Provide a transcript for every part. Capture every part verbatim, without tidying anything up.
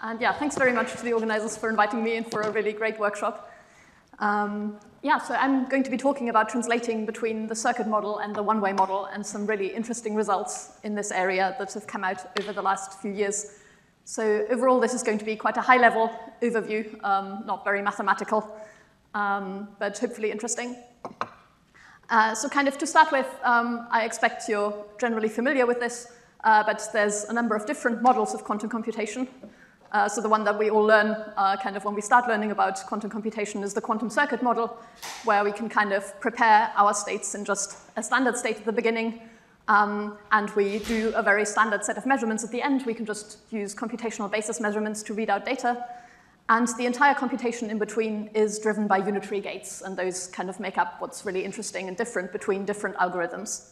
And yeah, thanks very much to the organizers for inviting me in for a really great workshop. Um, yeah, so I'm going to be talking about translating between the circuit model and the one-way model and some really interesting results in this area that have come out over the last few years. So overall, this is going to be quite a high-level overview, um, not very mathematical, um, but hopefully interesting. Uh, so kind of to start with, um, I expect you're generally familiar with this, uh, but there's a number of different models of quantum computation. Uh, so the one that we all learn uh, kind of when we start learning about quantum computation is the quantum circuit model, where we can kind of prepare our states in just a standard state at the beginning, um, and we do a very standard set of measurements at the end. We can just use computational basis measurements to read out data. And the entire computation in between is driven by unitary gates, and those kind of make up what's really interesting and different between different algorithms.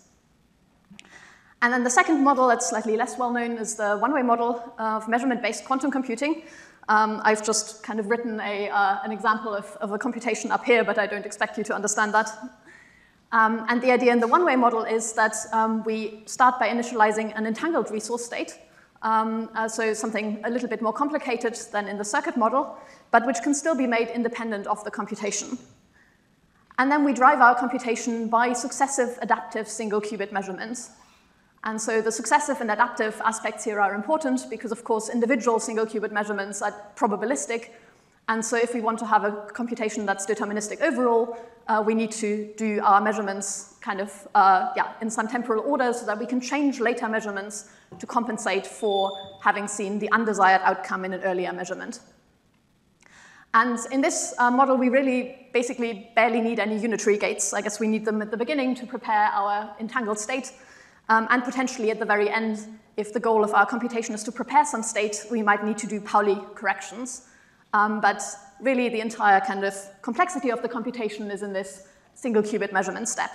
And then the second model that's slightly less well-known is the one-way model of measurement-based quantum computing. Um, I've just kind of written a, uh, an example of, of a computation up here, but I don't expect you to understand that. Um, and the idea in the one-way model is that um, we start by initializing an entangled resource state, um, uh, so something a little bit more complicated than in the circuit model, but which can still be made independent of the computation. And then we drive our computation by successive adaptive single-qubit measurements. And so the successive and adaptive aspects here are important because, of course, individual single-qubit measurements are probabilistic. And so if we want to have a computation that's deterministic overall, uh, we need to do our measurements kind of uh, yeah, in some temporal order so that we can change later measurements to compensate for having seen the undesired outcome in an earlier measurement. And in this uh, model, we really basically barely need any unitary gates. I guess we need them at the beginning to prepare our entangled state. Um, and potentially at the very end, if the goal of our computation is to prepare some state, we might need to do Pauli corrections. Um, but really, the entire kind of complexity of the computation is in this single qubit measurement step.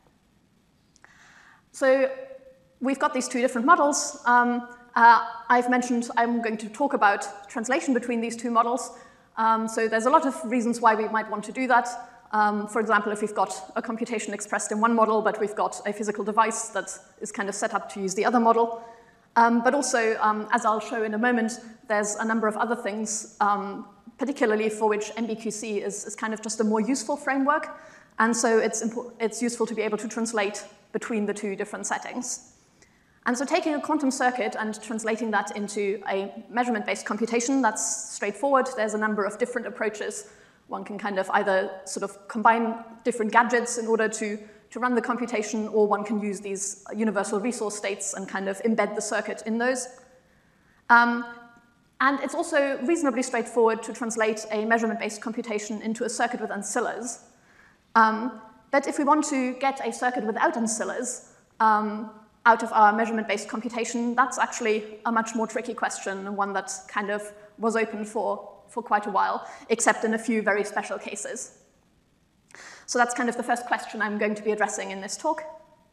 So we've got these two different models. Um, uh, I've mentioned I'm going to talk about translation between these two models. Um, so there's a lot of reasons why we might want to do that. Um, for example, if we've got a computation expressed in one model, but we've got a physical device that is kind of set up to use the other model. Um, but also, um, as I'll show in a moment, there's a number of other things, um, particularly for which M B Q C is, is kind of just a more useful framework. And so it's, it's useful to be able to translate between the two different settings. And so taking a quantum circuit and translating that into a measurement-based computation, that's straightforward. There's a number of different approaches. One can kind of either sort of combine different gadgets in order to, to run the computation, or one can use these universal resource states and kind of embed the circuit in those. Um, and it's also reasonably straightforward to translate a measurement-based computation into a circuit with ancillas. Um, but if we want to get a circuit without ancillas um, out of our measurement-based computation, that's actually a much more tricky question, and one that kind of was open for for quite a while, except in a few very special cases. So that's kind of the first question I'm going to be addressing in this talk.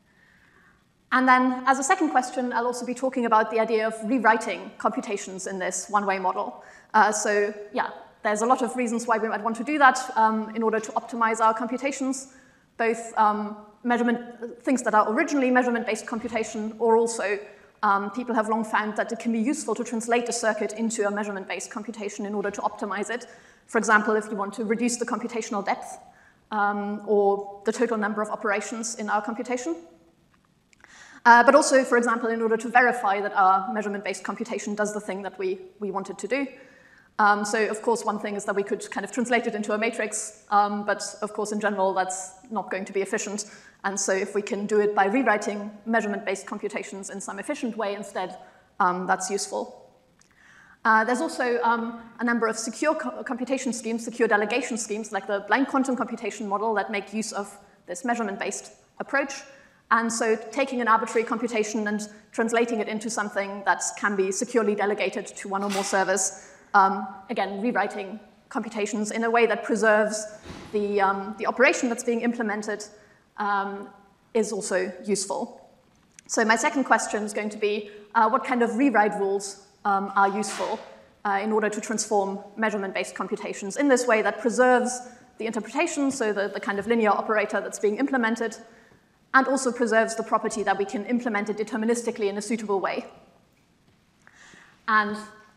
And then as a second question, I'll also be talking about the idea of rewriting computations in this one-way model. Uh, so yeah, there's a lot of reasons why we might want to do that um, in order to optimize our computations, both um, measurement, things that are originally measurement-based computation, or also Um, people have long found that it can be useful to translate a circuit into a measurement-based computation in order to optimize it. For example, if you want to reduce the computational depth um, or the total number of operations in our computation. Uh, but also, for example, in order to verify that our measurement-based computation does the thing that we, we want it to do. Um, so, of course, one thing is that we could kind of translate it into a matrix, um, but of course, in general, that's not going to be efficient. And so if we can do it by rewriting measurement-based computations in some efficient way instead, um, that's useful. Uh, there's also um, a number of secure co computation schemes, secure delegation schemes, like the blind quantum computation model that make use of this measurement-based approach. And so taking an arbitrary computation and translating it into something that can be securely delegated to one or more servers, um, again, rewriting computations in a way that preserves the, um, the operation that's being implemented, Um, is also useful. So my second question is going to be, uh, what kind of rewrite rules um, are useful uh, in order to transform measurement-based computations in this way that preserves the interpretation, so the, the kind of linear operator that's being implemented, and also preserves the property that we can implement it deterministically in a suitable way. And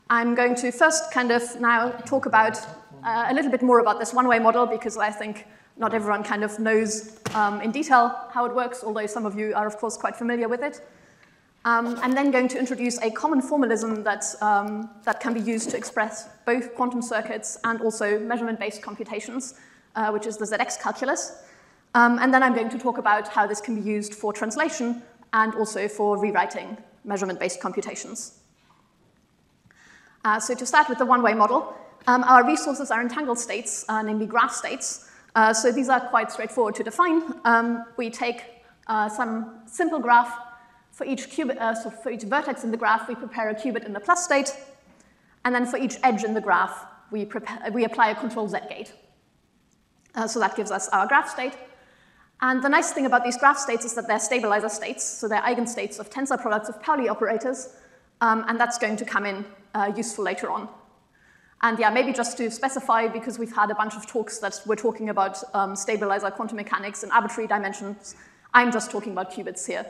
I'm going to first kind of now talk about uh, a little bit more about this one-way model, because I think not everyone kind of knows um, in detail how it works, although some of you are, of course, quite familiar with it. Um, I'm then going to introduce a common formalism that, um, that can be used to express both quantum circuits and also measurement-based computations, uh, which is the Z X calculus. Um, and then I'm going to talk about how this can be used for translation and also for rewriting measurement-based computations. Uh, so to start with the one-way model, um, our resources are entangled states, uh, namely graph states. Uh, so these are quite straightforward to define. Um, we take uh, some simple graph. For each qubit, uh, so for each vertex in the graph, we prepare a qubit in the plus state. And then for each edge in the graph, we, prepare, we apply a control Z gate. Uh, so that gives us our graph state. And the nice thing about these graph states is that they're stabilizer states, so they're eigenstates of tensor products of Pauli operators, um, and that's going to come in uh, useful later on. And yeah, maybe just to specify, because we've had a bunch of talks that we're talking about um, stabilizer quantum mechanics in arbitrary dimensions, I'm just talking about qubits here.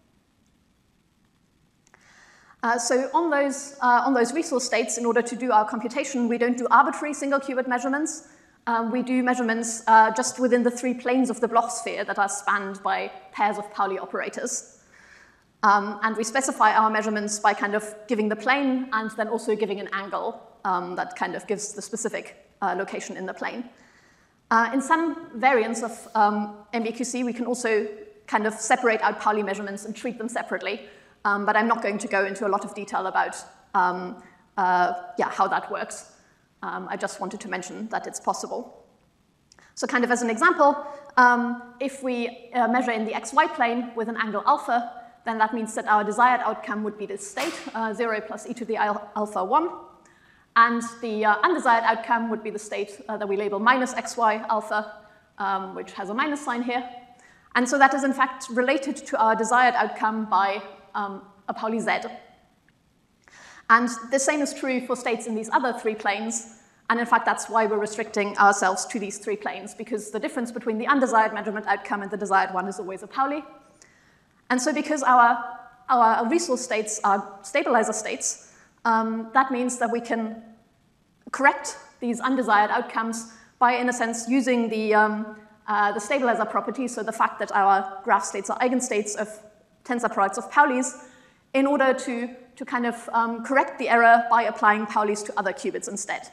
Uh, so on those, uh, on those resource states, in order to do our computation, we don't do arbitrary single qubit measurements. Um, we do measurements uh, just within the three planes of the Bloch sphere that are spanned by pairs of Pauli operators. Um, and we specify our measurements by kind of giving the plane and then also giving an angle um, that kind of gives the specific uh, location in the plane. Uh, in some variants of um, M B Q C, we can also kind of separate out Pauli measurements and treat them separately. Um, but I'm not going to go into a lot of detail about um, uh, yeah, how that works. Um, I just wanted to mention that it's possible. So kind of as an example, um, if we uh, measure in the X Y plane with an angle alpha, then that means that our desired outcome would be this state, uh, zero plus e to the alpha one. And the uh, undesired outcome would be the state uh, that we label minus xy alpha, um, which has a minus sign here. And so that is in fact related to our desired outcome by Um, a Pauli Z. And the same is true for states in these other three planes. And in fact, that's why we're restricting ourselves to these three planes, because the difference between the undesired measurement outcome and the desired one is always a Pauli. And so because our, our resource states are stabilizer states, um, that means that we can correct these undesired outcomes by, in a sense, using the, um, uh, the stabilizer property, so the fact that our graph states are eigenstates of tensor products of Paulis, in order to, to kind of um, correct the error by applying Paulis to other qubits instead.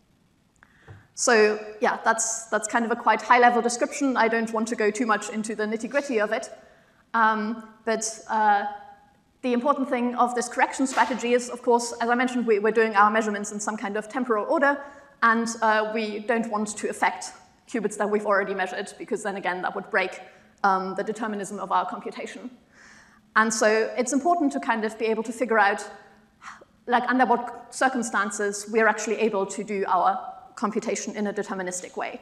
So yeah, that's, that's kind of a quite high-level description. I don't want to go too much into the nitty-gritty of it. Um, but uh, the important thing of this correction strategy is, of course, as I mentioned, we, we're doing our measurements in some kind of temporal order, and uh, we don't want to affect qubits that we've already measured, because then again, that would break um, the determinism of our computation. And so it's important to kind of be able to figure out, like, under what circumstances we're actually able to do our computation in a deterministic way.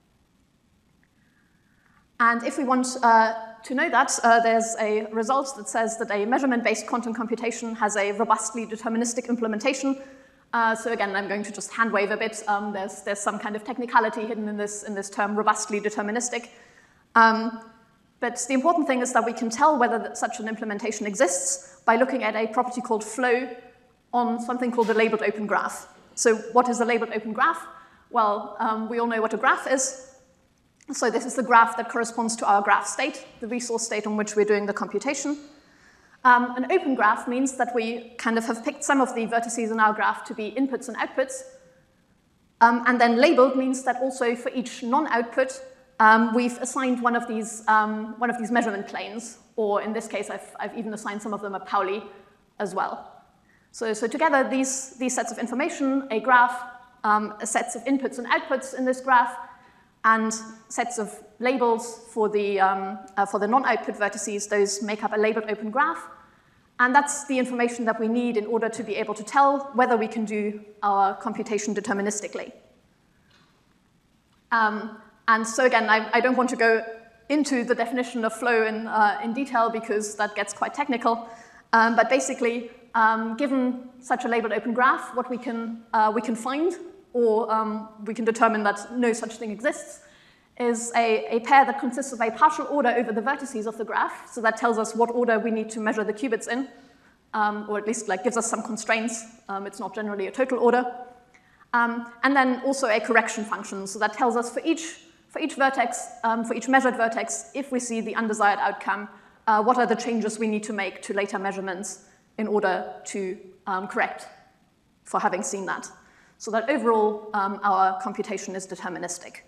And if we want uh, to know that, uh, there's a result that says that a measurement-based quantum computation has a robustly deterministic implementation. Uh, so again, I'm going to just hand wave a bit. Um, there's, there's some kind of technicality hidden in this, in this term, robustly deterministic. Um, But the important thing is that we can tell whether such an implementation exists by looking at a property called flow on something called the labeled open graph. So what is a labeled open graph? Well, um, we all know what a graph is. So this is the graph that corresponds to our graph state, the resource state on which we're doing the computation. Um, an open graph means that we kind of have picked some of the vertices in our graph to be inputs and outputs. Um, and then labeled means that also for each non-output, Um, we've assigned one of these um, one of these measurement planes, or in this case, I've, I've even assigned some of them a Pauli as well. So, so together, these these sets of information, a graph, um, a sets of inputs and outputs in this graph, and sets of labels for the um, uh, for the non-output vertices, those make up a labeled open graph, and that's the information that we need in order to be able to tell whether we can do our computation deterministically. Um, And so again, I, I don't want to go into the definition of flow in, uh, in detail because that gets quite technical. Um, but basically, um, given such a labeled open graph, what we can, uh, we can find, or um, we can determine that no such thing exists, is a, a pair that consists of a partial order over the vertices of the graph. So that tells us what order we need to measure the qubits in. um, or at least like gives us some constraints. Um, it's not generally a total order. Um, and then also a correction function, so that tells us for each, for each vertex, um, for each measured vertex, if we see the undesired outcome, uh, what are the changes we need to make to later measurements in order to um, correct for having seen that. So that overall, um, our computation is deterministic.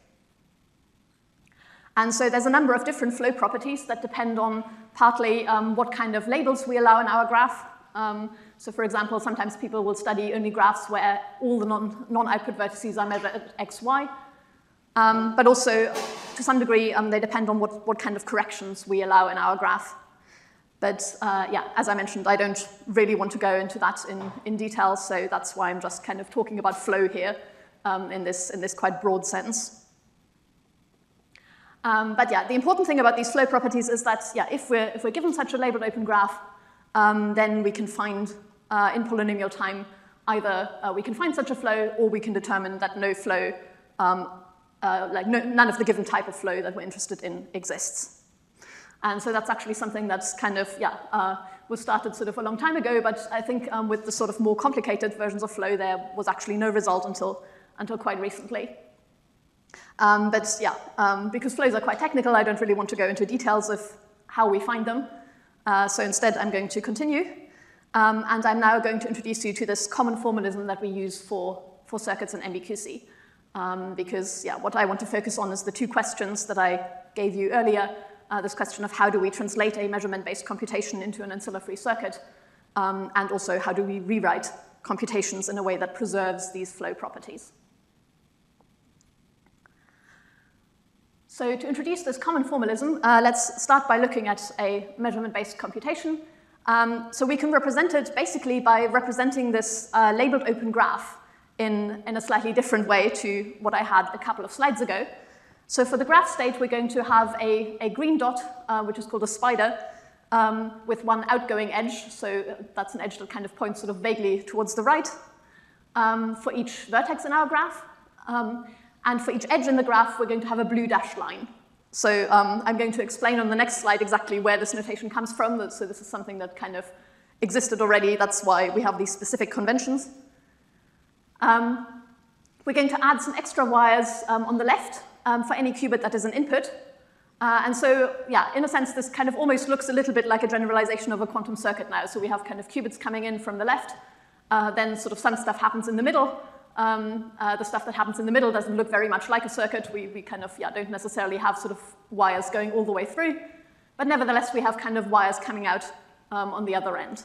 And so there's a number of different flow properties that depend on partly um, what kind of labels we allow in our graph. Um, so for example, sometimes people will study only graphs where all the non, non-output vertices are measured at x, y. Um, but also, to some degree, um, they depend on what, what kind of corrections we allow in our graph. But uh, yeah, as I mentioned, I don't really want to go into that in, in detail, so that's why I'm just kind of talking about flow here um, in, this, in this quite broad sense. Um, but yeah, the important thing about these flow properties is that, yeah, if we're, if we're given such a labeled open graph, um, then we can find uh, in polynomial time either uh, we can find such a flow or we can determine that no flow, um, uh, like no, none of the given type of flow that we're interested in exists. And so that's actually something that's kind of, yeah, uh, was started sort of a long time ago, but I think um, with the sort of more complicated versions of flow, there was actually no result until, until quite recently. Um, but yeah, um, because flows are quite technical, I don't really want to go into details of how we find them. Uh, so instead, I'm going to continue. Um, and I'm now going to introduce you to this common formalism that we use for, for circuits in M B Q C. Um, because yeah, what I want to focus on is the two questions that I gave you earlier. Uh, this question of how do we translate a measurement-based computation into an ancilla-free circuit, um, and also how do we rewrite computations in a way that preserves these flow properties. So to introduce this common formalism, uh, let's start by looking at a measurement-based computation. Um, so we can represent it basically by representing this uh, labeled open graph in, in a slightly different way to what I had a couple of slides ago. So for the graph state, we're going to have a, a green dot, uh, which is called a spider, um, with one outgoing edge. So that's an edge that kind of points sort of vaguely towards the right um, for each vertex in our graph. Um, And for each edge in the graph, we're going to have a blue dashed line. So um, I'm going to explain on the next slide exactly where this notation comes from. So this is something that kind of existed already. That's why we have these specific conventions. Um, we're going to add some extra wires um, on the left um, for any qubit that is an input. Uh, and so, yeah, in a sense, this kind of almost looks a little bit like a generalization of a quantum circuit now. So we have kind of qubits coming in from the left. Uh, then sort of some stuff happens in the middle. Um, uh, the stuff that happens in the middle doesn't look very much like a circuit. We, we kind of yeah, don't necessarily have sort of wires going all the way through. But nevertheless, we have kind of wires coming out um, on the other end.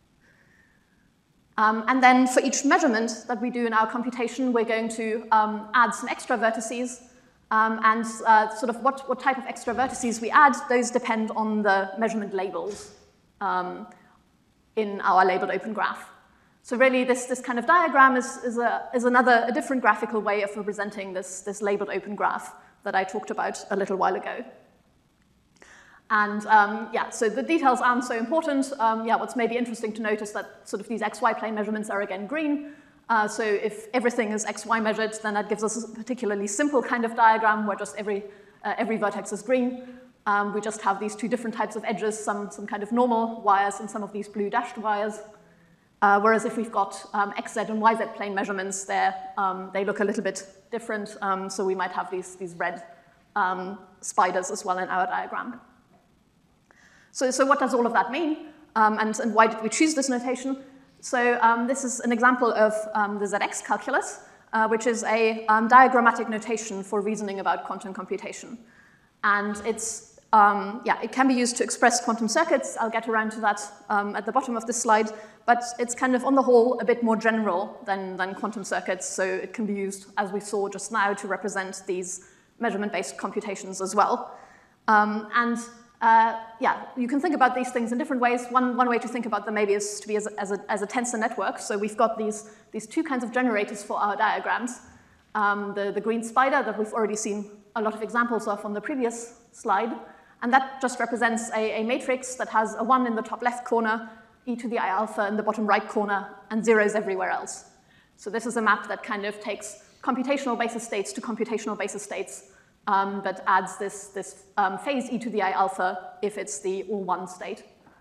Um, and then for each measurement that we do in our computation, we're going to um, add some extra vertices. Um, and uh, sort of what, what type of extra vertices we add, those depend on the measurement labels um, in our labeled open graph. So really, this, this kind of diagram is, is, a, is another, a different graphical way of representing this, this labeled open graph that I talked about a little while ago. And um, yeah, so the details aren't so important. Um, yeah, what's maybe interesting to note is that sort of these x y plane measurements are again green. Uh, so if everything is x y measured, then that gives us a particularly simple kind of diagram where just every, uh, every vertex is green. Um, we just have these two different types of edges, some, some kind of normal wires and some of these blue dashed wires. Uh, whereas if we've got um, X Z and Y Z plane measurements there, um, they look a little bit different. Um, so we might have these, these red um, spiders as well in our diagram. So, so what does all of that mean? Um, and, and why did we choose this notation? So um, this is an example of um, the Z X calculus, uh, which is a um, diagrammatic notation for reasoning about quantum computation. And it's, um, yeah, it can be used to express quantum circuits. I'll get around to that um, at the bottom of this slide. But it's kind of, on the whole, a bit more general than, than quantum circuits, so it can be used, as we saw just now, to represent these measurement-based computations as well. Um, and uh, yeah, you can think about these things in different ways. One, one way to think about them maybe is to be as a, as a, as a tensor network. So we've got these, these two kinds of generators for our diagrams. Um, the, the green spider that we've already seen a lot of examples of on the previous slide. And that just represents a, a matrix that has a one in the top left corner, e to the I alpha in the bottom right corner, and zeros everywhere else. So this is a map that kind of takes computational basis states to computational basis states, um, but adds this, this um, phase e to the I alpha if it's the all one state.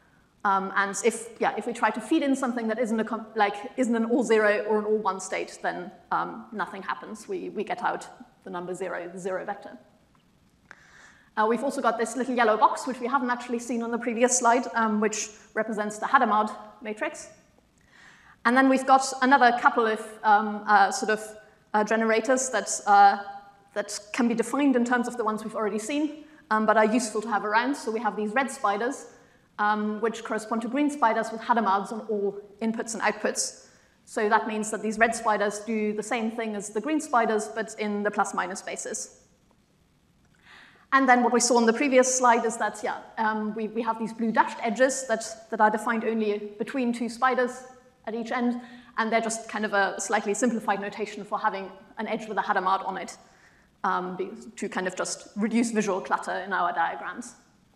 Um, and if, yeah, if we try to feed in something that isn't, a like, isn't an all zero or an all one state, then um, nothing happens. We, we get out the number zero, the zero vector. Uh, we've also got this little yellow box, which we haven't actually seen on the previous slide, um, which represents the Hadamard matrix. And then we've got another couple of um, uh, sort of uh, generators that, uh, that can be defined in terms of the ones we've already seen, um, but are useful to have around. So we have these red spiders, um, which correspond to green spiders with Hadamards on all inputs and outputs. So that means that these red spiders do the same thing as the green spiders, but in the plus-minus basis. And then what we saw on the previous slide is that, yeah, um, we, we have these blue dashed edges that, that are defined only between two spiders at each end, and they're just kind of a slightly simplified notation for having an edge with a Hadamard on it um, to kind of just reduce visual clutter in our diagrams.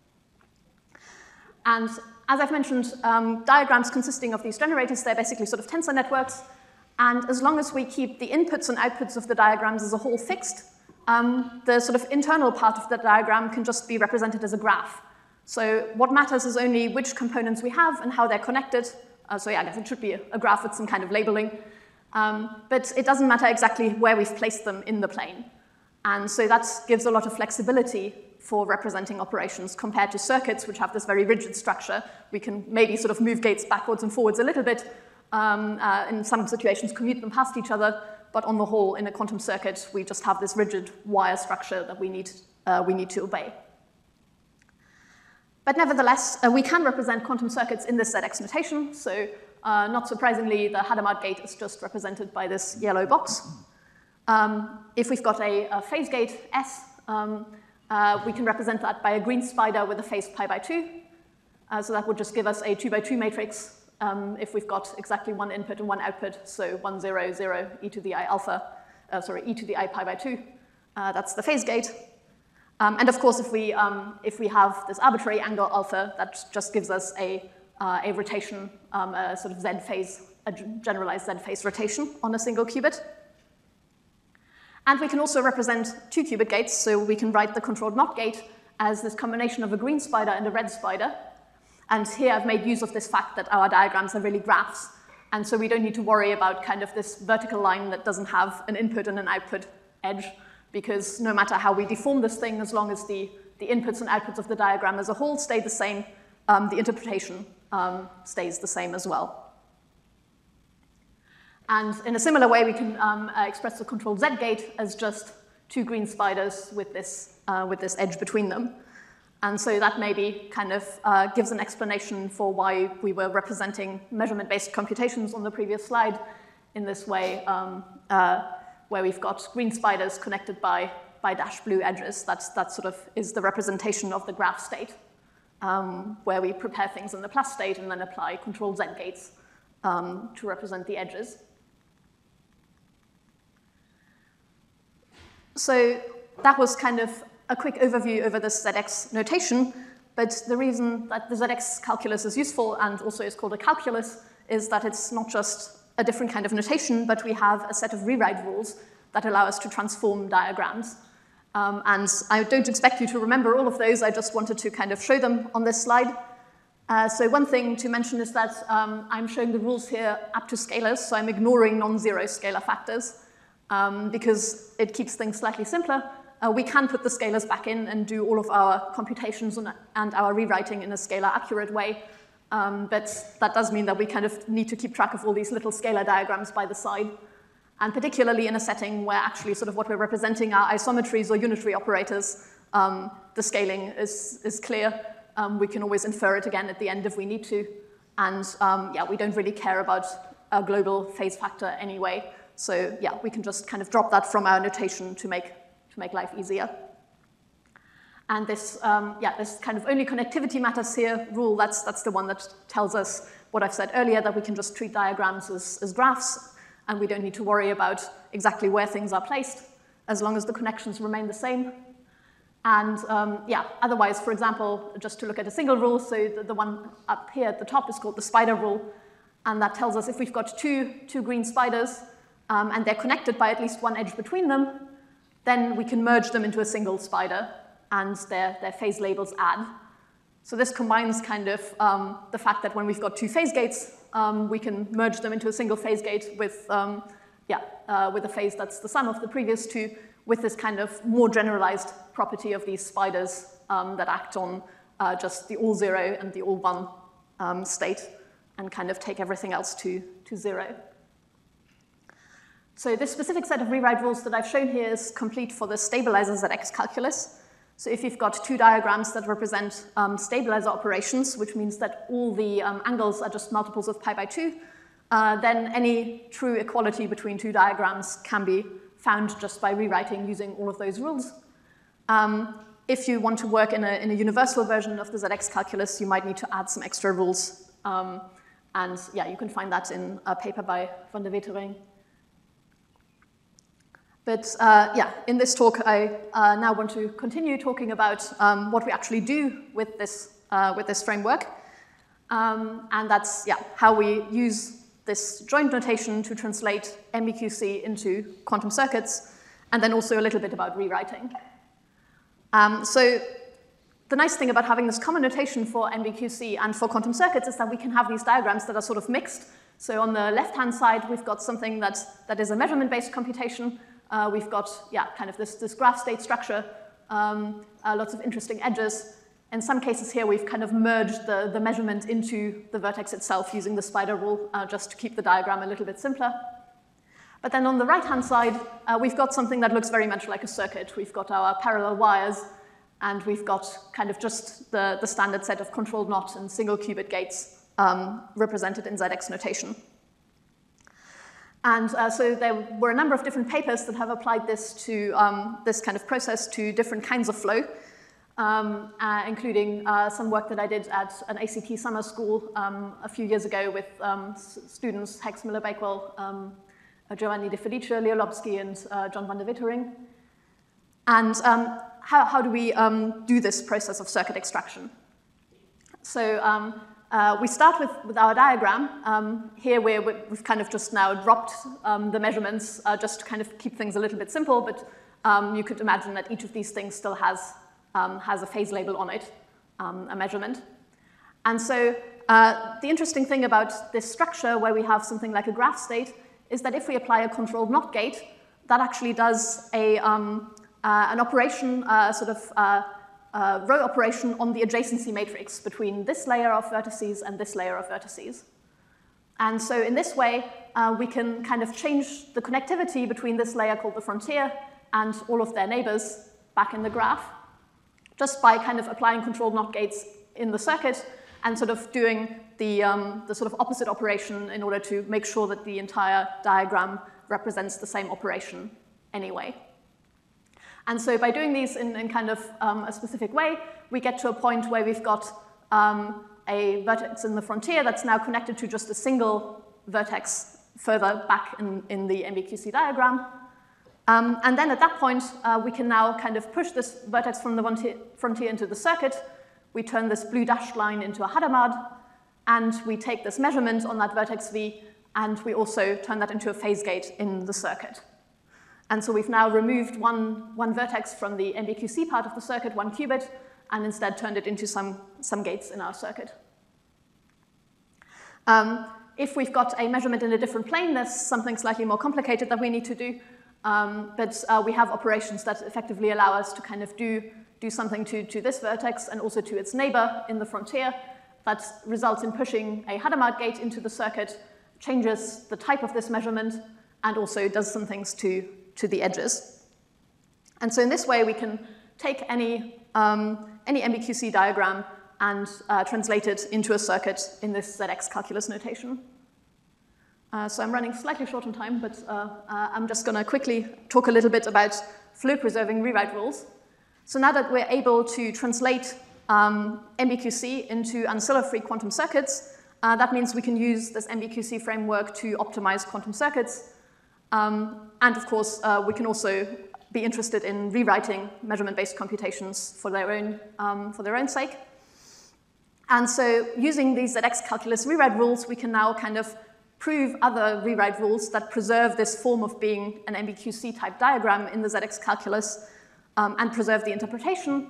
And as I've mentioned, um, diagrams consisting of these generators, they're basically sort of tensor networks, and as long as we keep the inputs and outputs of the diagrams as a whole fixed, um, the sort of internal part of the diagram can just be represented as a graph. So what matters is only which components we have and how they're connected. Uh, so yeah, I guess it should be a, a graph with some kind of labeling. Um, but it doesn't matter exactly where we've placed them in the plane. And so that gives a lot of flexibility for representing operations compared to circuits, which have this very rigid structure. We can maybe sort of move gates backwards and forwards a little bit, um, uh, in some situations commute them past each other, but on the whole, in a quantum circuit, we just have this rigid wire structure that we need, uh, we need to obey. But nevertheless, uh, we can represent quantum circuits in this Z X notation. So uh, not surprisingly, the Hadamard gate is just represented by this yellow box. Um, if we've got a, a phase gate S, um, uh, we can represent that by a green spider with a phase pi by two. Uh, so that would just give us a two by two matrix um, if we've got exactly one input and one output. So one, zero, zero, e to the I alpha, uh, sorry, e to the I pi by two. Uh, that's the phase gate. Um, and of course, if we, um, if we have this arbitrary angle alpha, that just gives us a, uh, a rotation, um, a sort of Z phase, a generalized Z phase rotation on a single qubit. And we can also represent two qubit gates, so we can write the controlled NOT gate as this combination of a green spider and a red spider. And here I've made use of this fact that our diagrams are really graphs, and so we don't need to worry about kind of this vertical line that doesn't have an input and an output edge, because no matter how we deform this thing, as long as the, the inputs and outputs of the diagram as a whole stay the same, um, the interpretation um, stays the same as well. And in a similar way, we can um, uh, express the controlled Z gate as just two green spiders with this, uh, with this edge between them. And so that maybe kind of uh, gives an explanation for why we were representing measurement-based computations on the previous slide in this way, um, uh, where we've got green spiders connected by, by dashed blue edges. That's, that sort of is the representation of the graph state, um, where we prepare things in the plus state and then apply controlled Z gates um, to represent the edges. So that was kind of a quick overview over this Z X notation, but the reason that the Z X calculus is useful and also is called a calculus is that it's not just a different kind of notation, but we have a set of rewrite rules that allow us to transform diagrams. Um, and I don't expect you to remember all of those, I just wanted to kind of show them on this slide. Uh, so one thing to mention is that um, I'm showing the rules here up to scalars, so I'm ignoring non-zero scalar factors, um, because it keeps things slightly simpler. Uh, we can put the scalars back in and do all of our computations and, and our rewriting in a scalar accurate way. Um, but that does mean that we kind of need to keep track of all these little scalar diagrams by the side. And particularly in a setting where actually sort of what we're representing are isometries or unitary operators, um, the scaling is, is clear. Um, we can always infer it again at the end if we need to. And um, yeah, we don't really care about a global phase factor anyway. So yeah, we can just kind of drop that from our notation to make to make life easier. And this, um, yeah, this kind of only connectivity matters here rule, that's, that's the one that tells us what I've said earlier, that we can just treat diagrams as, as graphs, and we don't need to worry about exactly where things are placed, as long as the connections remain the same. And um, yeah, otherwise, for example, just to look at a single rule, so the, the one up here at the top is called the spider rule, and that tells us if we've got two, two green spiders, um, and they're connected by at least one edge between them, then we can merge them into a single spider, and their, their phase labels add. So this combines kind of um, the fact that when we've got two phase gates, um, we can merge them into a single phase gate with, um, yeah, uh, with a phase that's the sum of the previous two, with this kind of more generalized property of these spiders um, that act on uh, just the all zero and the all one um, state, and kind of take everything else to, to zero. So this specific set of rewrite rules that I've shown here is complete for the stabilizer Z X calculus. So if you've got two diagrams that represent um, stabilizer operations, which means that all the um, angles are just multiples of pi by two, uh, then any true equality between two diagrams can be found just by rewriting using all of those rules. Um, if you want to work in a, in a universal version of the Z X calculus, you might need to add some extra rules. Um, and yeah, you can find that in a paper by van der Wetering. But uh, yeah, in this talk, I uh, now want to continue talking about um, what we actually do with this, uh, with this framework. Um, and that's yeah, how we use this joint notation to translate M B Q C into quantum circuits, and then also a little bit about rewriting. Um, so the nice thing about having this common notation for M B Q C and for quantum circuits is that we can have these diagrams that are sort of mixed. So on the left-hand side, we've got something that, that is a measurement-based computation. Uh, we've got, yeah, kind of this, this graph state structure, um, uh, lots of interesting edges. In some cases here, we've kind of merged the, the measurement into the vertex itself using the spider rule, uh, just to keep the diagram a little bit simpler. But then on the right-hand side, uh, we've got something that looks very much like a circuit. We've got our parallel wires, and we've got kind of just the, the standard set of controlled knot and single qubit gates um, represented in Z X notation. And uh, so there were a number of different papers that have applied this to um, this kind of process to different kinds of flow, um, uh, including uh, some work that I did at an A C T summer school um, a few years ago with um, students Hex Miller-Bakewell, um, Giovanni De Felice, Leo Lobsky, and uh, John van der Wetering. And um, how, how do we um, do this process of circuit extraction? So um, Uh, we start with, with our diagram. Um, here we're, we've kind of just now dropped um, the measurements uh, just to kind of keep things a little bit simple, but um, you could imagine that each of these things still has, um, has a phase label on it, um, a measurement. And so uh, the interesting thing about this structure where we have something like a graph state is that if we apply a controlled NOT gate, that actually does a, um, uh, an operation, uh, sort of uh, Uh, row operation on the adjacency matrix between this layer of vertices and this layer of vertices. And so in this way, uh, we can kind of change the connectivity between this layer called the frontier and all of their neighbors back in the graph, just by kind of applying controlled NOT gates in the circuit and sort of doing the, um, the sort of opposite operation in order to make sure that the entire diagram represents the same operation anyway. And so by doing these in, in kind of um, a specific way, we get to a point where we've got um, a vertex in the frontier that's now connected to just a single vertex further back in, in the M B Q C diagram. Um, and then at that point, uh, we can now kind of push this vertex from the frontier into the circuit. We turn this blue dashed line into a Hadamard, and we take this measurement on that vertex V, and we also turn that into a phase gate in the circuit. And so we've now removed one, one vertex from the M B Q C part of the circuit, one qubit, and instead turned it into some, some gates in our circuit. Um, if we've got a measurement in a different plane, there's something slightly more complicated that we need to do. Um, but uh, we have operations that effectively allow us to kind of do, do something to, to this vertex and also to its neighbor in the frontier that results in pushing a Hadamard gate into the circuit, changes the type of this measurement, and also does some things to to the edges. And so in this way, we can take any, um, any M B Q C diagram and uh, translate it into a circuit in this Z X calculus notation. Uh, so I'm running slightly short on time, but uh, uh, I'm just going to quickly talk a little bit about flow-preserving rewrite rules. So now that we're able to translate um, M B Q C into ancillar-free quantum circuits, uh, that means we can use this M B Q C framework to optimize quantum circuits. Um, and of course, uh, we can also be interested in rewriting measurement-based computations for their own, um, for their own sake. And so using these Z X calculus rewrite rules, we can now kind of prove other rewrite rules that preserve this form of being an M B Q C type diagram in the Z X calculus um, and preserve the interpretation.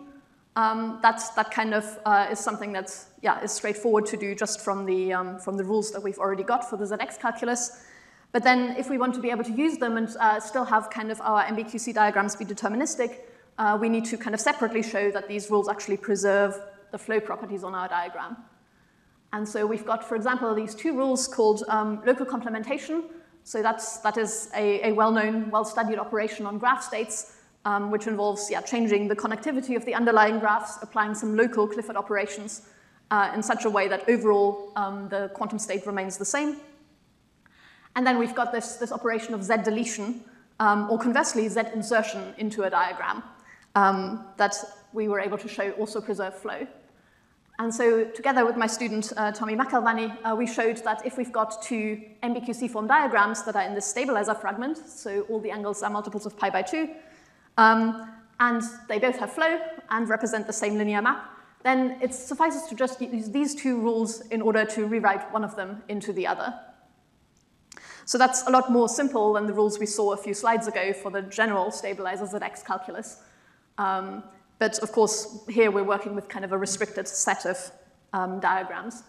Um, that's, that kind of uh, is something that's, yeah, is straightforward to do just from the, um, from the rules that we've already got for the Z X calculus. But then if we want to be able to use them and uh, still have kind of our M B Q C diagrams be deterministic, uh, we need to kind of separately show that these rules actually preserve the flow properties on our diagram. And so we've got, for example, these two rules called um, local complementation. So that's, that is a, a well-known, well-studied operation on graph states, um, which involves yeah, changing the connectivity of the underlying graphs, applying some local Clifford operations uh, in such a way that overall um, the quantum state remains the same. And then we've got this, this operation of Z deletion, um, or conversely, Z insertion into a diagram um, that we were able to show also preserve flow. And so together with my student, uh, Tommy McElvany, uh, we showed that if we've got two M B Q C form diagrams that are in this stabilizer fragment, so all the angles are multiples of pi by two, um, and they both have flow and represent the same linear map, then it suffices to just use these two rules in order to rewrite one of them into the other. So that's a lot more simple than the rules we saw a few slides ago for the general stabilizer Z X calculus. Um, But of course, here we're working with kind of a restricted set of um, diagrams.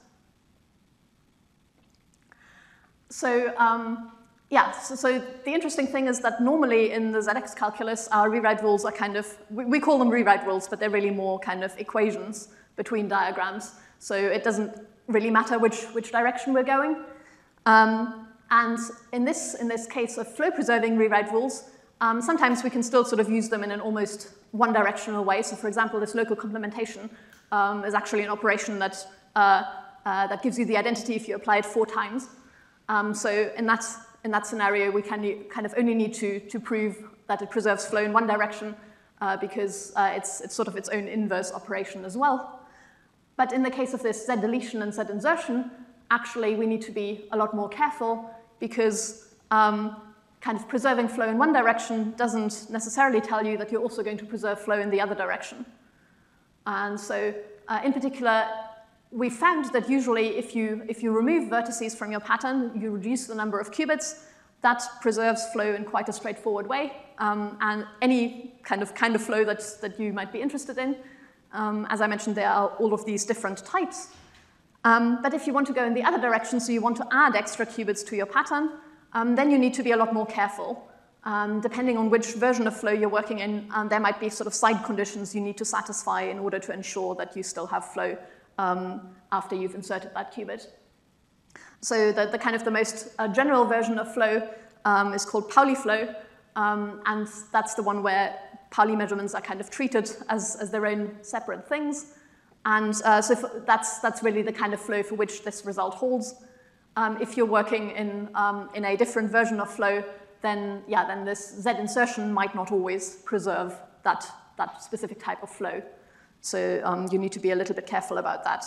So um, yeah, so, so the interesting thing is that normally in the Z X calculus, our rewrite rules are kind of, we, we call them rewrite rules, but they're really more kind of equations between diagrams. So it doesn't really matter which, which direction we're going. Um, and in this, in this case of flow-preserving rewrite rules, um, sometimes we can still sort of use them in an almost one-directional way. So for example, this local complementation um, is actually an operation that, uh, uh, that gives you the identity if you apply it four times. Um, so in that, in that scenario, we can kind of only need to, to prove that it preserves flow in one direction uh, because uh, it's, it's sort of its own inverse operation as well. But in the case of this Z deletion and Z insertion, actually we need to be a lot more careful because um, kind of preserving flow in one direction doesn't necessarily tell you that you're also going to preserve flow in the other direction. And so uh, in particular, we found that usually if you, if you remove vertices from your pattern, you reduce the number of qubits, that preserves flow in quite a straightforward way. Um, and any kind of, kind of flow that, that you might be interested in, um, as I mentioned, there are all of these different types. Um, but if you want to go in the other direction, so you want to add extra qubits to your pattern, Um, then you need to be a lot more careful. Um, depending on which version of flow you're working in, um, there might be sort of side conditions you need to satisfy in order to ensure that you still have flow um, after you've inserted that qubit. So the, the kind of the most uh, general version of flow um, is called Pauli flow, um, and that's the one where Pauli measurements are kind of treated as, as their own separate things. And uh, so that's, that's really the kind of flow for which this result holds. Um, if you're working in, um, in a different version of flow, then, yeah, then this Z insertion might not always preserve that, that specific type of flow. So um, you need to be a little bit careful about that.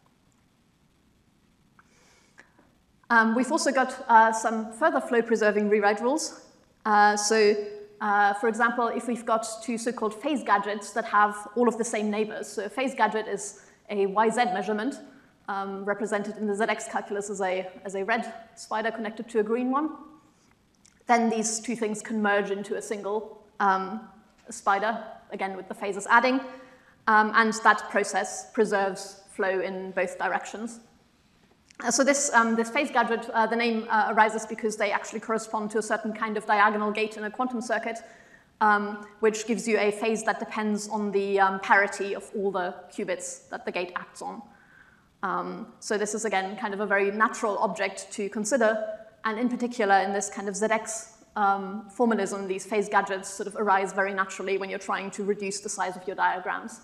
Um, we've also got uh, some further flow-preserving rewrite rules. Uh, so, uh, for example, if we've got two so-called phase gadgets that have all of the same neighbors, so a phase gadget is a Y Z measurement, Um, represented in the Z X calculus as a, as a red spider connected to a green one, then these two things can merge into a single um, spider, again with the phases adding, um, and that process preserves flow in both directions. Uh, so this, um, this phase gadget, uh, the name uh, arises because they actually correspond to a certain kind of diagonal gate in a quantum circuit, um, which gives you a phase that depends on the um, parity of all the qubits that the gate acts on. Um, so this is, again, kind of a very natural object to consider, and in particular, in this kind of Z X um, formalism, these phase gadgets sort of arise very naturally when you're trying to reduce the size of your diagrams.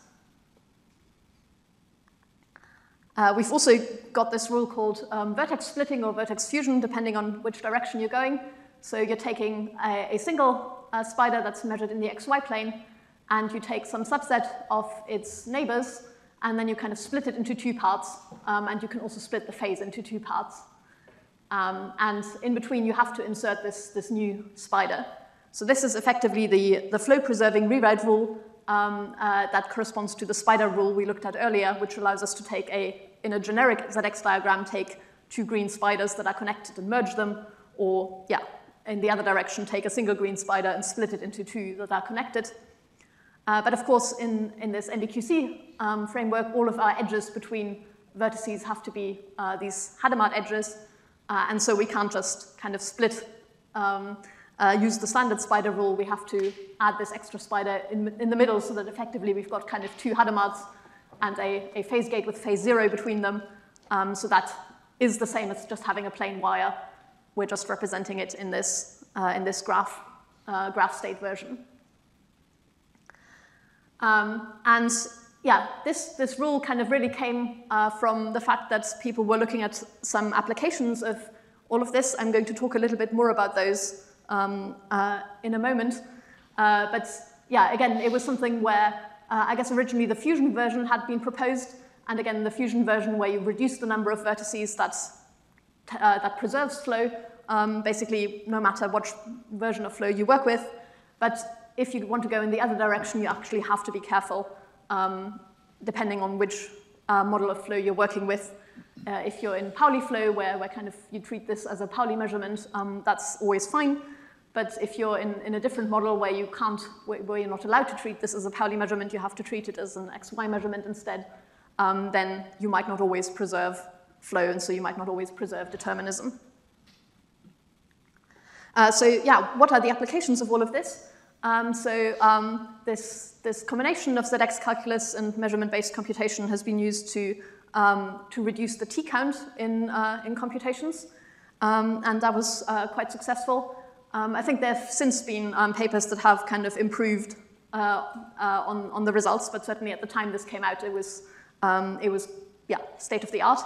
Uh, we've also got this rule called um, vertex splitting or vertex fusion, depending on which direction you're going. So you're taking a, a single uh, spider that's measured in the X Y plane, and you take some subset of its neighbors, and then you kind of split it into two parts, um, and you can also split the phase into two parts. Um, and in between, you have to insert this, this new spider. So this is effectively the, the flow-preserving rewrite rule um, uh, that corresponds to the spider rule we looked at earlier, which allows us to take a, in a generic Z X diagram, take two green spiders that are connected and merge them, or, yeah, in the other direction, take a single green spider and split it into two that are connected. Uh, but of course, in, in this M B Q C um, framework, all of our edges between vertices have to be uh, these Hadamard edges. Uh, and so we can't just kind of split, um, uh, use the standard spider rule. We have to add this extra spider in, in the middle so that effectively we've got kind of two Hadamards and a, a phase gate with phase zero between them. Um, so that is the same as just having a plain wire. We're just representing it in this, uh, in this graph, uh, graph state version. Um, and yeah, this, this rule kind of really came uh, from the fact that people were looking at some applications of all of this. I'm going to talk a little bit more about those um, uh, in a moment. Uh, but yeah, again, it was something where uh, I guess originally the fusion version had been proposed. And again, the fusion version where you reduce the number of vertices that's, uh, that preserves flow, um, basically no matter what version of flow you work with. But if you want to go in the other direction, you actually have to be careful, um, depending on which uh, model of flow you're working with. Uh, if you're in Pauli flow, where, where kind of you treat this as a Pauli measurement, um, that's always fine. But if you're in, in a different model where you can't, where, where you're not allowed to treat this as a Pauli measurement, you have to treat it as an X Y measurement instead, um, then you might not always preserve flow, and so you might not always preserve determinism. Uh, so yeah, what are the applications of all of this? Um, so um, this, this combination of Z X calculus and measurement-based computation has been used to, um, to reduce the T-count in, uh, in computations, um, and that was uh, quite successful. Um, I think there have since been um, papers that have kind of improved uh, uh, on, on the results, but certainly at the time this came out, it was, um, it was yeah, state-of-the-art.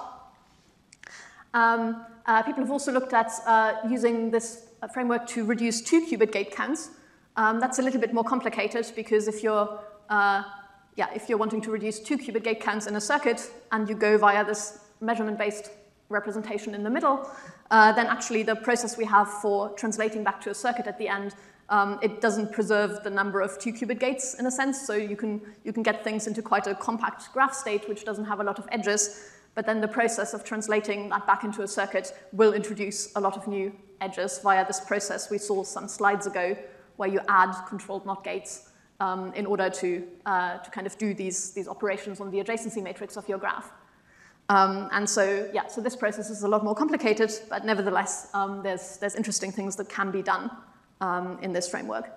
Um, uh, people have also looked at uh, using this framework to reduce two-qubit gate counts. Um, that's a little bit more complicated because if you're, uh, yeah, if you're wanting to reduce two qubit gate counts in a circuit and you go via this measurement-based representation in the middle, uh, then actually the process we have for translating back to a circuit at the end, um, it doesn't preserve the number of two qubit gates in a sense, so you can, you can get things into quite a compact graph state which doesn't have a lot of edges, but then the process of translating that back into a circuit will introduce a lot of new edges via this process we saw some slides ago, where you add controlled NOT gates um, in order to, uh, to kind of do these, these operations on the adjacency matrix of your graph. Um, and so, yeah, so this process is a lot more complicated, but nevertheless, um, there's, there's interesting things that can be done um, in this framework.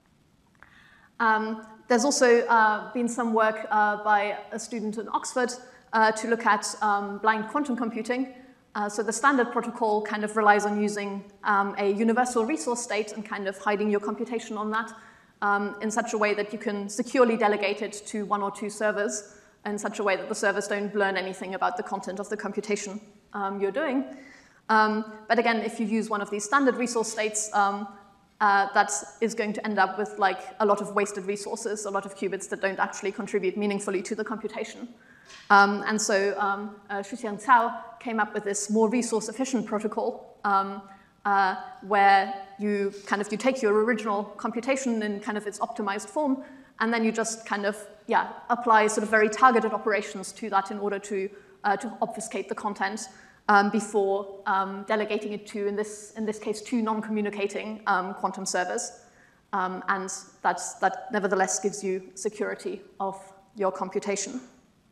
Um, there's also uh, been some work uh, by a student in Oxford uh, to look at um, blind quantum computing. Uh, so the standard protocol kind of relies on using um, a universal resource state and kind of hiding your computation on that um, in such a way that you can securely delegate it to one or two servers in such a way that the servers don't learn anything about the content of the computation um, you're doing. Um, but again, if you use one of these standard resource states, um, uh, that is going to end up with like a lot of wasted resources, a lot of qubits that don't actually contribute meaningfully to the computation. Um, and so um, uh, Shuxiang Cao came up with this more resource-efficient protocol um, uh, where you kind of you take your original computation in kind of its optimized form, and then you just kind of yeah apply sort of very targeted operations to that in order to uh, to obfuscate the content um, before um, delegating it to in this in this case two non-communicating um, quantum servers, um, and that's that nevertheless gives you security of your computation.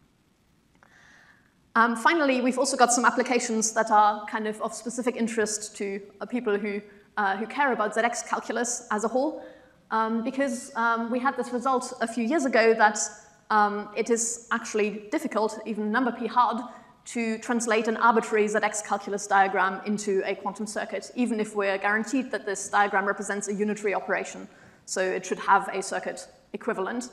Um, finally, we've also got some applications that are kind of of specific interest to uh, people who, uh, who care about Z X calculus as a whole, um, because um, we had this result a few years ago that um, it is actually difficult, even number P hard, to translate an arbitrary Z X calculus diagram into a quantum circuit, even if we're guaranteed that this diagram represents a unitary operation. So it should have a circuit equivalent.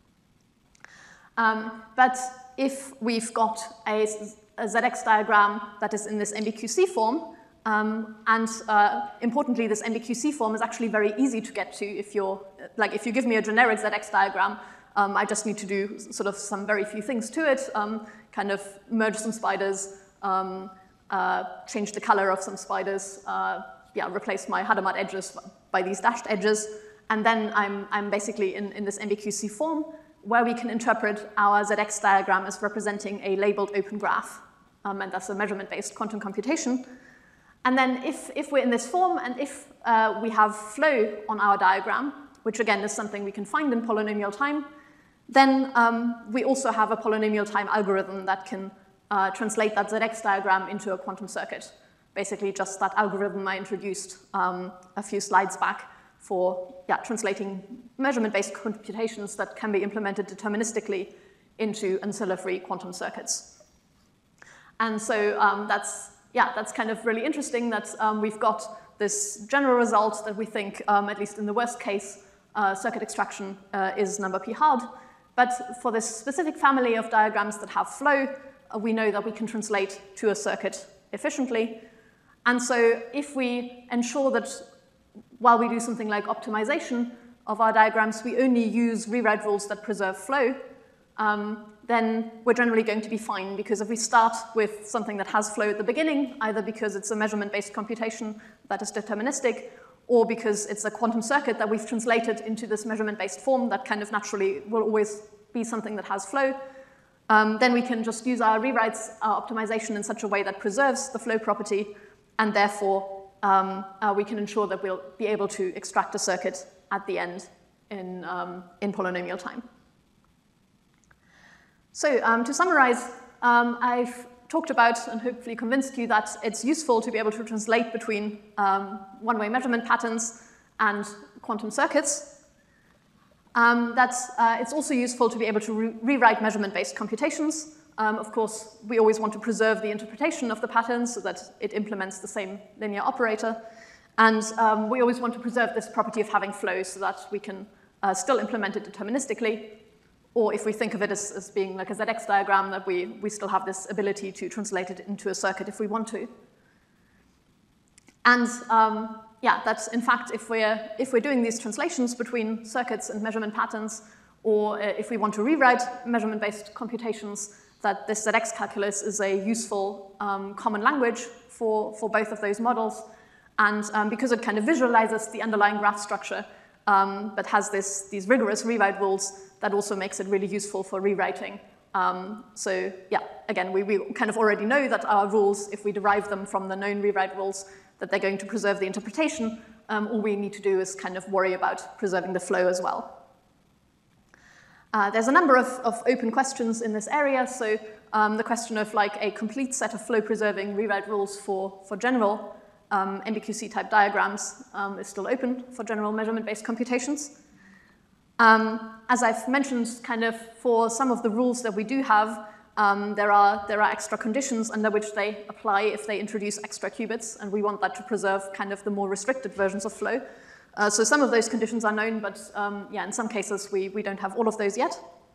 Um, but if we've got a, a Z X diagram that is in this M B Q C form, um, and uh, importantly, this M B Q C form is actually very easy to get to. If you're, like, if you give me a generic Z X diagram, um, I just need to do sort of some very few things to it, um, kind of merge some spiders, um, uh, change the color of some spiders, uh, yeah, replace my Hadamard edges by these dashed edges, and then I'm, I'm basically in, in this M B Q C form, where we can interpret our Z X diagram as representing a labeled open graph. Um, and that's a measurement-based quantum computation. And then if, if we're in this form, and if uh, we have flow on our diagram, which again is something we can find in polynomial time, then um, we also have a polynomial time algorithm that can uh, translate that Z X diagram into a quantum circuit. Basically just that algorithm I introduced um, a few slides back for yeah, translating measurement-based computations that can be implemented deterministically into ancillary quantum circuits. And so um, that's, yeah, that's kind of really interesting that um, we've got this general result that we think, um, at least in the worst case, uh, circuit extraction uh, is number p hard. But for this specific family of diagrams that have flow, uh, we know that we can translate to a circuit efficiently. And so if we ensure that while we do something like optimization of our diagrams, we only use rewrite rules that preserve flow, um, then we're generally going to be fine, because if we start with something that has flow at the beginning, either because it's a measurement-based computation that is deterministic, or because it's a quantum circuit that we've translated into this measurement-based form that kind of naturally will always be something that has flow, um, then we can just use our rewrites, our optimization in such a way that preserves the flow property, and therefore um, uh, we can ensure that we'll be able to extract a circuit at the end in, um, in polynomial time. So um, to summarize, um, I've talked about and hopefully convinced you that it's useful to be able to translate between um, one-way measurement patterns and quantum circuits. Um, that uh, it's also useful to be able to re rewrite measurement-based computations. Um, of course, we always want to preserve the interpretation of the pattern so that it implements the same linear operator. And um, we always want to preserve this property of having flow so that we can uh, still implement it deterministically. Or if we think of it as, as being like a Z X diagram, that we, we still have this ability to translate it into a circuit if we want to. And um, yeah, that's in fact, if we're, if we're doing these translations between circuits and measurement patterns, or uh, if we want to rewrite measurement-based computations, that this Z X calculus is a useful um, common language for, for both of those models. And um, because it kind of visualizes the underlying graph structure, um, but has this, these rigorous rewrite rules, that also makes it really useful for rewriting. Um, so yeah, again, we, we kind of already know that our rules, if we derive them from the known rewrite rules, that they're going to preserve the interpretation. Um, all we need to do is kind of worry about preserving the flow as well. Uh, there's a number of, of open questions in this area. So um, the question of like a complete set of flow-preserving rewrite rules for, for general um, M B Q C-type diagrams um, is still open for general measurement-based computations. Um, as I've mentioned, kind of for some of the rules that we do have, um, there are there are extra conditions under which they apply if they introduce extra qubits, and we want that to preserve kind of the more restricted versions of flow. Uh, so some of those conditions are known, but um, yeah, in some cases we we don't have all of those yet.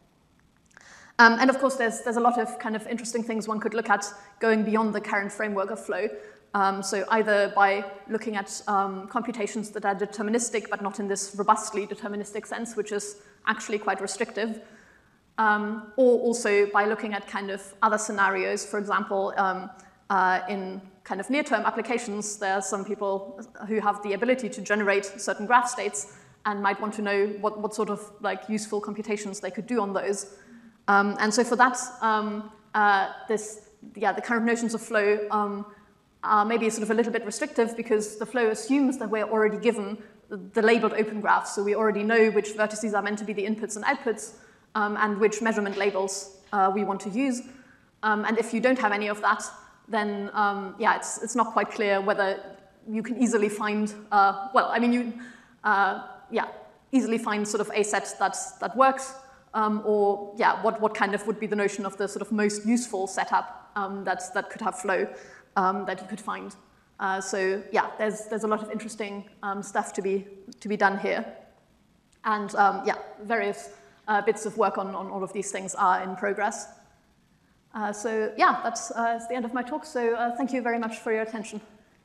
Um, and of course, there's there's a lot of kind of interesting things one could look at going beyond the current framework of flow. Um, so either by looking at um, computations that are deterministic, but not in this robustly deterministic sense, which is actually quite restrictive, um, or also by looking at kind of other scenarios. For example, um, uh, in kind of near-term applications, there are some people who have the ability to generate certain graph states and might want to know what, what sort of like useful computations they could do on those. Um, and so for that, um, uh, this, yeah, the current notions of flow um, Uh, maybe sort of a little bit restrictive because the flow assumes that we're already given the, the labeled open graph, so we already know which vertices are meant to be the inputs and outputs um, and which measurement labels uh, we want to use. Um, and if you don't have any of that, then um, yeah, it's, it's not quite clear whether you can easily find, uh, well, I mean, you, uh, yeah, easily find sort of a set that's, that works, um, or yeah, what, what kind of would be the notion of the sort of most useful setup um, that's, that could have flow. Um, that you could find. Uh, so yeah, there's there's a lot of interesting um, stuff to be to be done here, and um, yeah, various uh, bits of work on on all of these things are in progress. Uh, so yeah, that's, uh, that's the end of my talk. So uh, thank you very much for your attention.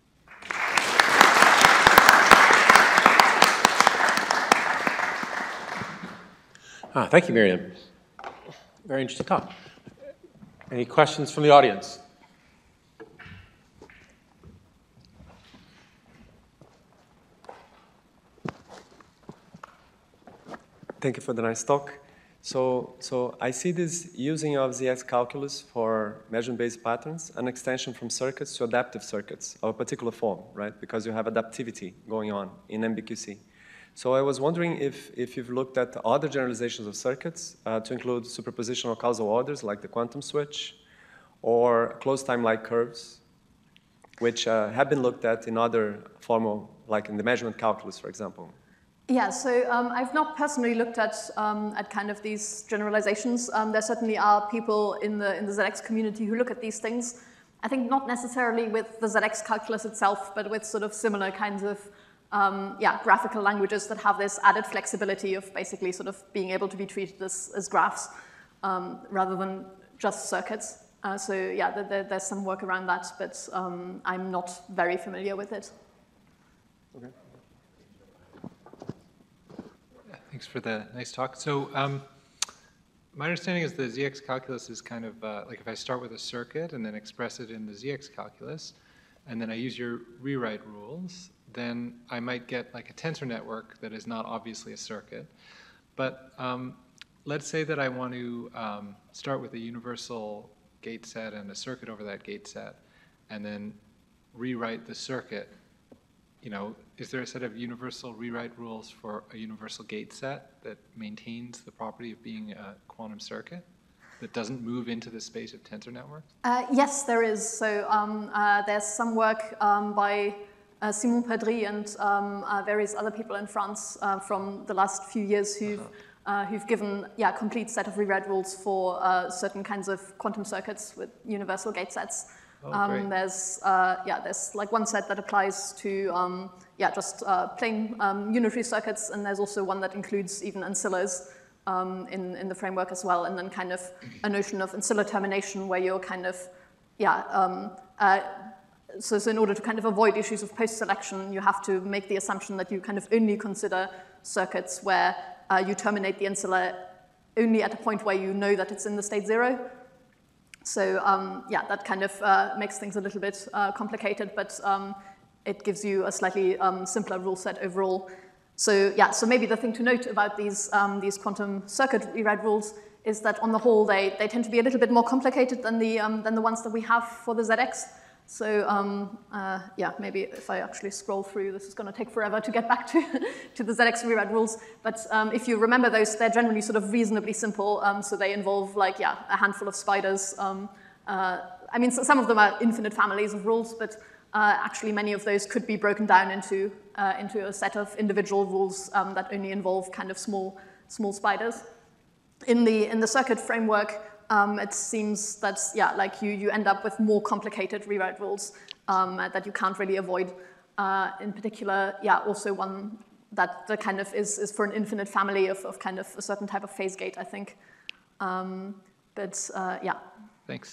Ah, thank you, Miriam. Very interesting talk. Any questions from the audience? Thank you for the nice talk. So, so I see this using of Z X calculus for measurement-based patterns, an extension from circuits to adaptive circuits of a particular form, right? Because you have adaptivity going on in M B Q C. So I was wondering if, if you've looked at other generalizations of circuits uh, to include superpositional causal orders like the quantum switch or closed time-like curves, which uh, have been looked at in other formal, like in the measurement calculus, for example. Yeah, so um, I've not personally looked at um, at kind of these generalizations. Um, there certainly are people in the in the Z X community who look at these things. I think not necessarily with the Z X calculus itself, but with sort of similar kinds of um, yeah graphical languages that have this added flexibility of basically sort of being able to be treated as as graphs um, rather than just circuits. Uh, so yeah, there, there, there's some work around that, but um, I'm not very familiar with it. Okay. Thanks for the nice talk. So um, my understanding is the Z X calculus is kind of uh, like if I start with a circuit and then express it in the Z X calculus, and then I use your rewrite rules, then I might get like a tensor network that is not obviously a circuit. But um, let's say that I want to um, start with a universal gate set and a circuit over that gate set, and then rewrite the circuit. You know, is there a set of universal rewrite rules for a universal gate set that maintains the property of being a quantum circuit that doesn't move into the space of tensor networks? Uh, yes, there is. So um, uh, there's some work um, by uh, Simon Pedry and um, uh, various other people in France uh, from the last few years who've, uh-huh. uh, who've given yeah, a complete set of rewrite rules for uh, certain kinds of quantum circuits with universal gate sets. Oh, um, there's uh, yeah, there's like one set that applies to um, yeah, just uh, plain um, unitary circuits, and there's also one that includes even ancillas um, in in the framework as well, and then kind of a notion of ancilla termination where you're kind of yeah. Um, uh, so, so in order to kind of avoid issues of post-selection, you have to make the assumption that you kind of only consider circuits where uh, you terminate the ancilla only at a point where you know that it's in the state zero. So um, yeah, that kind of uh, makes things a little bit uh, complicated, but um, it gives you a slightly um, simpler rule set overall. So yeah, so maybe the thing to note about these um, these quantum circuit rewrite rules is that on the whole they they tend to be a little bit more complicated than the um, than the ones that we have for the Z X. So um, uh, yeah, maybe if I actually scroll through, this is going to take forever to get back to to the Z X rewrite rules. But um, if you remember those, they're generally sort of reasonably simple. Um, so they involve like yeah, a handful of spiders. Um, uh, I mean, so some of them are infinite families of rules, but uh, actually many of those could be broken down into uh, into a set of individual rules um, that only involve kind of small small spiders. In the in the circuit framework. Um, it seems that, yeah, like you, you end up with more complicated rewrite rules um, that you can't really avoid. Uh, in particular, yeah, also one that, that kind of is, is for an infinite family of, of kind of a certain type of phase gate, I think. Um, but, uh, yeah. Thanks.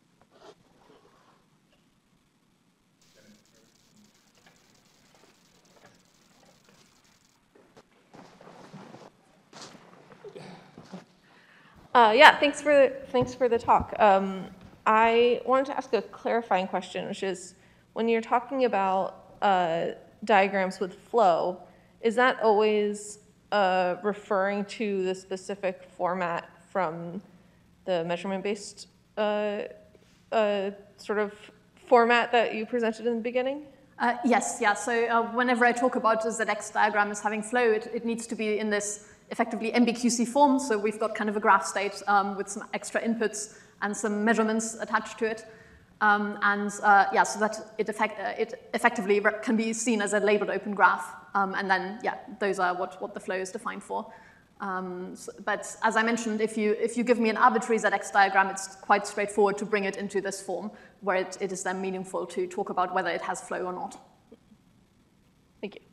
Uh, yeah, thanks for thanks for the talk. Um, I wanted to ask a clarifying question, which is when you're talking about uh, diagrams with flow, is that always uh, referring to the specific format from the measurement-based uh, uh, sort of format that you presented in the beginning? Uh, yes, yeah. So uh, whenever I talk about a Z X diagram as having flow, it, it needs to be in this effectively M B Q C form, so we've got kind of a graph state um, with some extra inputs and some measurements attached to it. Um, and uh, yeah, so that it, effect, uh, it effectively can be seen as a labeled open graph. Um, and then, yeah, those are what, what the flow is defined for. Um, so, but as I mentioned, if you, if you give me an arbitrary Z X diagram, it's quite straightforward to bring it into this form, where it, it is then meaningful to talk about whether it has flow or not. Thank you.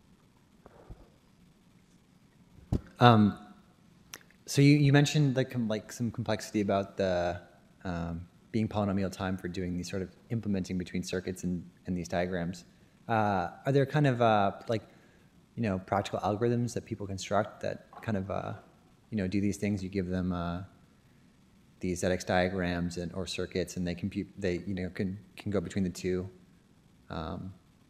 Um, so you, you mentioned like, like some complexity about the um, being polynomial time for doing these sort of implementing between circuits and, and these diagrams. Uh, are there kind of uh, like, you know, practical algorithms that people construct that kind of, uh, you know, do these things? You give them uh, these Z X diagrams and or circuits, and they compute. They you know can can go between the two. Um,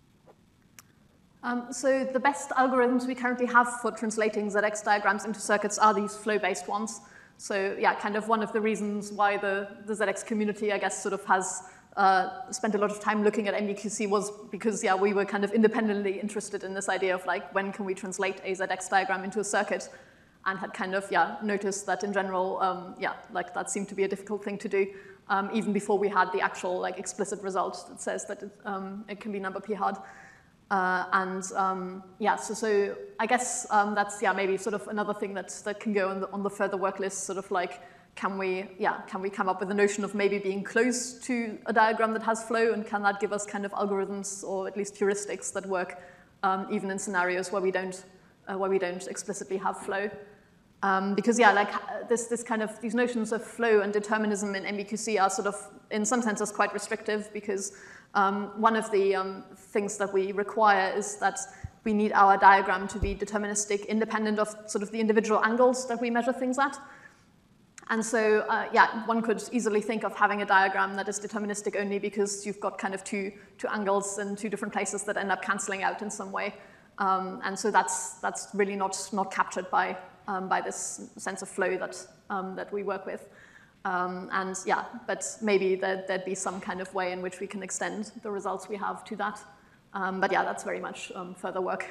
Um, so the best algorithms we currently have for translating Z X diagrams into circuits are these flow-based ones. So yeah, kind of one of the reasons why the, the Z X community, I guess, sort of has uh, spent a lot of time looking at M B Q C was because, yeah, we were kind of independently interested in this idea of like, when can we translate a Z X diagram into a circuit, and had kind of, yeah, noticed that in general, um, yeah, like that seemed to be a difficult thing to do, um, even before we had the actual like explicit result that says that it, um, it can be number p-hard. Uh, and um, yeah, so, so I guess um, that's, yeah, maybe sort of another thing that, that can go on the, on the further work list, sort of like, can we, yeah, can we come up with a notion of maybe being close to a diagram that has flow, and can that give us kind of algorithms or at least heuristics that work um, even in scenarios where we don't, uh, where we don't explicitly have flow? Um, because yeah, like this, this kind of, these notions of flow and determinism in M B Q C are sort of, in some senses, quite restrictive, because um, one of the um, things that we require is that we need our diagram to be deterministic, independent of sort of the individual angles that we measure things at. And so, uh, yeah, one could easily think of having a diagram that is deterministic only because you've got kind of two, two angles in two different places that end up canceling out in some way. Um, and so that's, that's really not, not captured by, um, by this sense of flow that, um, that we work with. Um, and yeah, but maybe there, there'd be some kind of way in which we can extend the results we have to that. Um, but yeah, that's very much um, further work.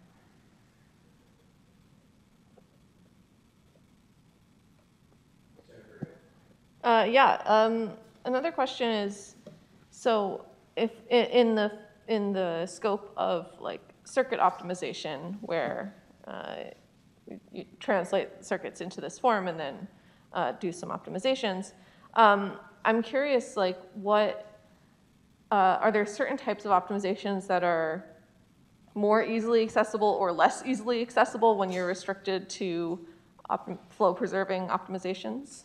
Uh, yeah. Um, another question is, so if in the in the scope of like circuit optimization, where uh, you translate circuits into this form and then uh, do some optimizations, um, I'm curious, like, what uh, are there certain types of optimizations that are more easily accessible or less easily accessible when you're restricted to flow preserving optimizations?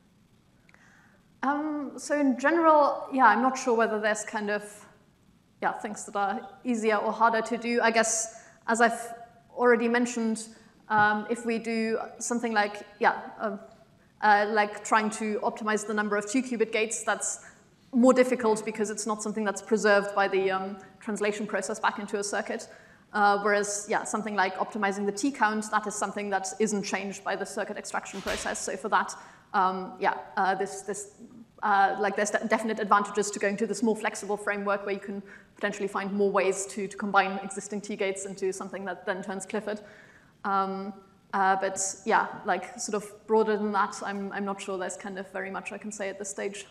Um, so in general, yeah, I'm not sure whether there's kind of, yeah, things that are easier or harder to do. I guess, as I've already mentioned, um, if we do something like, yeah, uh, uh, like trying to optimize the number of two-qubit gates, that's more difficult because it's not something that's preserved by the um, translation process back into a circuit. Uh, whereas, yeah, something like optimizing the t-count, that is something that isn't changed by the circuit extraction process. So for that, um, yeah, uh, this, this uh, like there's definite advantages to going to this more flexible framework where you can potentially find more ways to, to combine existing T-gates into something that then turns Clifford. Um, uh, but yeah, like sort of broader than that, I'm, I'm not sure there's kind of very much I can say at this stage.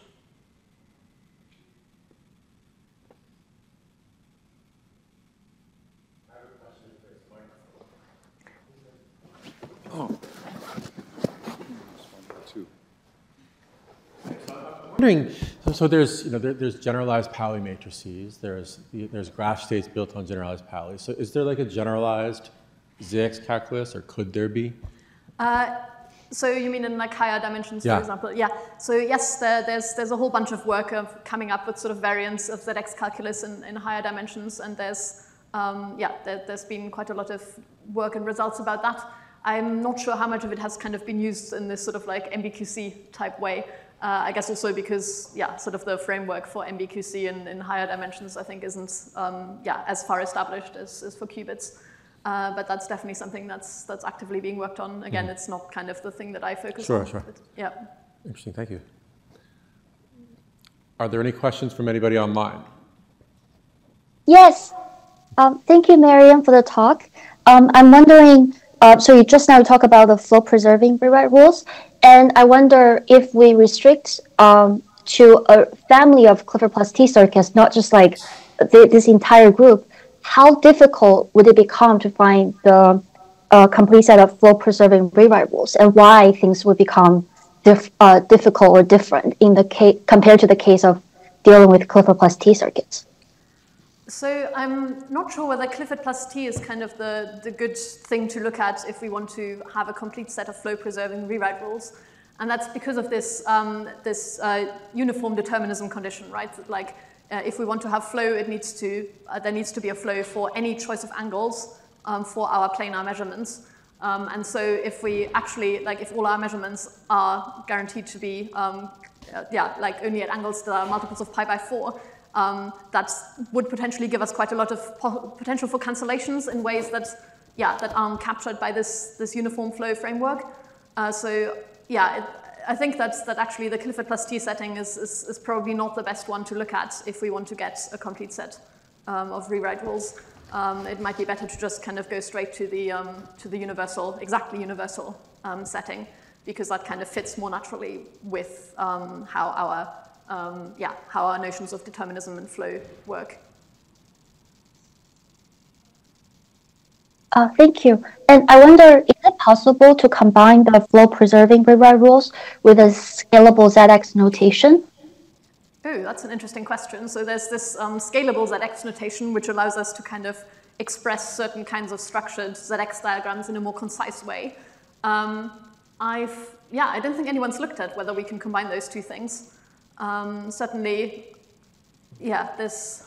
Oh. I'm wondering, so, so there's, you know, there, there's generalized Pauli matrices, there's, there's graph states built on generalized Pauli. So is there like a generalized Z X calculus, or could there be? Uh, so you mean in like higher dimensions, yeah. for example? Yeah. So yes, there, there's, there's a whole bunch of work of coming up with sort of variants of Z X calculus in, in higher dimensions, and there's, um, yeah, there, there's been quite a lot of work and results about that. I'm not sure how much of it has kind of been used in this sort of like M B Q C type way. Uh, I guess also because, yeah, sort of the framework for M B Q C in, in higher dimensions, I think, isn't, um, yeah, as far established as, as for qubits. Uh, but that's definitely something that's that's actively being worked on. Again, mm. it's not kind of the thing that I focus sure, on. Sure, sure. Yeah. Interesting, thank you. Are there any questions from anybody online? Yes. Um, thank you, Miriam, for the talk. Um, I'm wondering, uh, so you just now talk about the flow preserving rewrite rules. And I wonder if we restrict um, to a family of Clifford plus T circuits, not just like the, this entire group, how difficult would it become to find the uh, complete set of flow preserving rewrite rules, and why things would become dif uh, difficult or different in the case compared to the case of dealing with Clifford plus T circuits? So I'm not sure whether Clifford plus T is kind of the, the good thing to look at if we want to have a complete set of flow-preserving rewrite rules. And that's because of this, um, this uh, uniform determinism condition, right? Like, uh, if we want to have flow, it needs to, uh, there needs to be a flow for any choice of angles um, for our planar measurements. Um, and so if we actually, like, if all our measurements are guaranteed to be, um, uh, yeah, like only at angles that are multiples of pi by four, Um, that would potentially give us quite a lot of po potential for cancellations in ways that, yeah, that aren't captured by this, this uniform flow framework. Uh, so, yeah, it, I think that, that actually the Clifford plus T setting is, is, is probably not the best one to look at if we want to get a complete set um, of rewrite rules. Um, it might be better to just kind of go straight to the, um, to the universal, exactly universal um, setting, because that kind of fits more naturally with um, how, our, um, yeah, how our notions of determinism and flow work. Uh, thank you. And I wonder, is it possible to combine the flow-preserving rewrite rules with a scalable Z X notation? Oh, that's an interesting question. So there's this um, scalable Z X notation, which allows us to kind of express certain kinds of structured Z X diagrams in a more concise way. Um, I've, yeah, I don't think anyone's looked at whether we can combine those two things. Um, certainly, yeah, there's,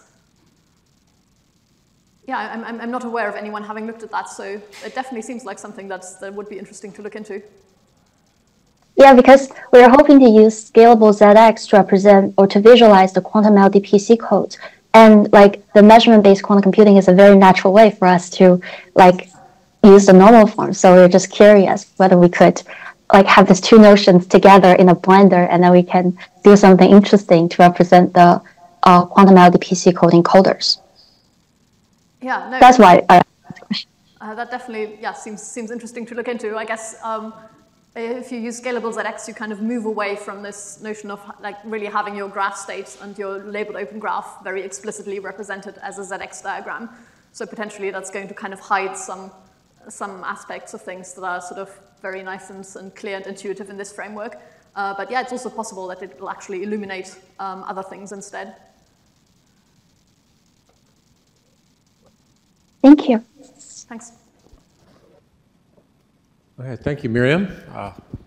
yeah, I'm, I'm, I'm not aware of anyone having looked at that, so it definitely seems like something that's, that would be interesting to look into. Yeah, because we're hoping to use scalable Z X to represent or to visualize the quantum L D P C code. And like the measurement-based quantum computing is a very natural way for us to like use the normal form. So we're just curious whether we could like have these two notions together in a blender, and then we can do something interesting to represent the uh, quantum L D P C code encoders. Yeah, no. That's why I asked the question. Uh, that definitely, yeah, seems seems interesting to look into. I guess um, if you use scalable Z X, you kind of move away from this notion of like really having your graph state and your labeled open graph very explicitly represented as a Z X diagram. So potentially that's going to kind of hide some some aspects of things that are sort of very nice and, and clear and intuitive in this framework. Uh, but yeah, it's also possible that it will actually illuminate um, other things instead. Thank you. Thanks. Okay, thank you, Miriam. Uh,